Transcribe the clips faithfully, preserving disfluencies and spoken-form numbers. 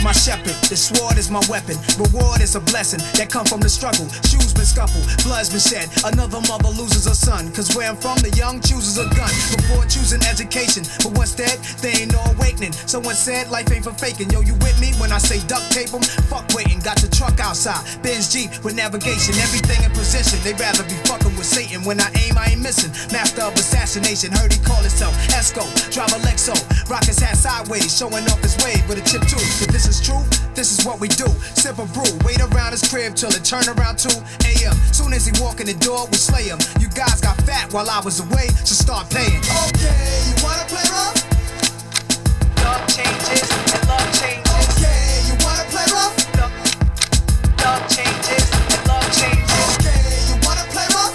my shepherd. The sword is my weapon. Reward is a blessing that come from the struggle. Shoes been scuffled, blood's been shed. Another mother loses her son. Cause where I'm from, the young chooses a gun before choosing education. But once dead, they ain't no awakening. Someone said life ain't for faking. Yo, you with me when I say duct tape them? Fuck waiting, got the truck outside. Benz Jeep with navigation, everything in position. They rather be fucking with Satan. When I aim, I ain't missing. Master of assassination, heard he call himself Esco. Drive a Lexo, rock his hat sideways, showing off his wave with a chip too. If this is true, this is what we do. Sip a brew, wait around his crib till it turn around two a m Soon as he walk in the door, we slay him. You guys got fat while I was away, so start paying. Okay, you wanna play rough? Love changes and love changes. Okay, you wanna play rough? Love, love changes and love changes. Okay, you wanna play rough?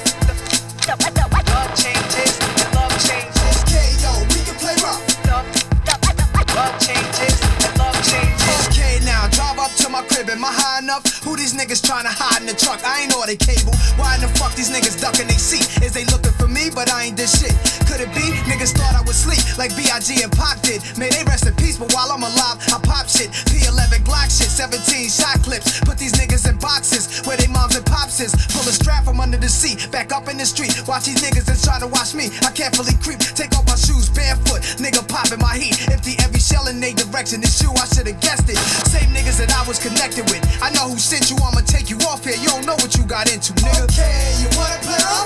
Love changes and love changes. Okay, yo, we can play rough. Love, love changes and love changes. Okay, now drive up to my crib. Am I high enough? Who these niggas tryna hide in the truck? I ain't on they cable. Why in the fuck these niggas ducking they seat? Is they looking for me? But I ain't this shit. Could it be? Niggas thought I would sleep like B I G and Pac did. May they rest in peace, but while I'm alive, I pop shit. P eleven Glock shit, seventeen shot clips. Put these niggas in boxes where they moms and pops is. Pull a strap from under the seat, back up in the street. Watch these niggas that's trying to watch me. I carefully creep, take off my shoes barefoot. Nigga popping my heat, empty every shell in they direction. This you, I should've guessed it. Same niggas that I was connected with. I know who sent you, I'ma take you off here. You don't know what you got into, nigga. Okay, you wanna play rough?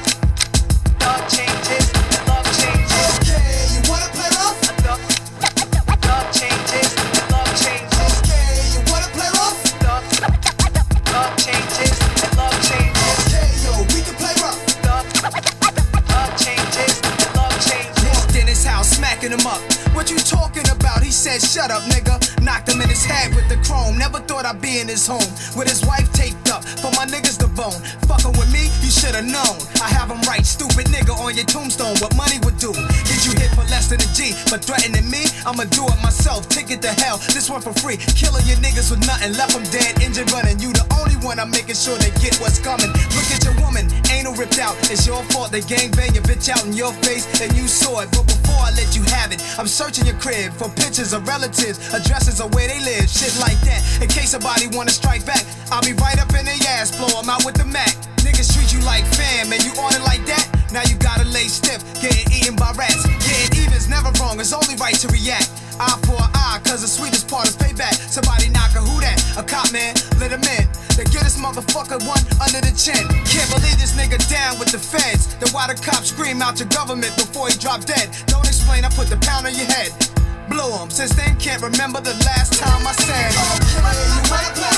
Love changes and love changes. Okay, you wanna play rough? Love, love changes and love changes. Okay, you wanna play rough? Love, love changes and love changes. Okay, yo, we can play rough. Love, love changes and love changes. Walked in his house, smacking him up. What you talking about? He said, shut up, nigga. Knocked him in his head with the chrome. Never thought I'd be in his home with his wife taped up for my niggas to bone. Fucking with me, you should've known. I have him right, stupid nigga on your tombstone. What money would do? Get you hit for less than a G, but threatening me, I'ma do it myself. Take it to hell, this one for free. Killing your niggas with nothing, left them dead, injured, running. You the only one I'm making sure they get what's coming. Look at your woman, anal ripped out. It's your fault they gangbang your bitch out in your face, and you saw it. But before I let you have it, I'm searching your crib for pictures of relatives, addresses of where they live, shit like that. In case somebody wanna strike back, I'll be right up in their ass, blow them out with the Mac. Niggas treat you like fam, and you on it like that. Now you gotta lay stiff, getting eaten by rats. Getting even's never wrong, it's only right to react. Eye for an eye, cause the sweetest part is payback. Somebody knock a who that? A cop, man, let him in. They get this motherfucker one under the chin. Can't believe this nigga down with the feds. Then why the cops scream out to government before he drop dead? Don't explain, I put the pound on your head. Blow him, since then can't remember the last time I said Okay, you wanna play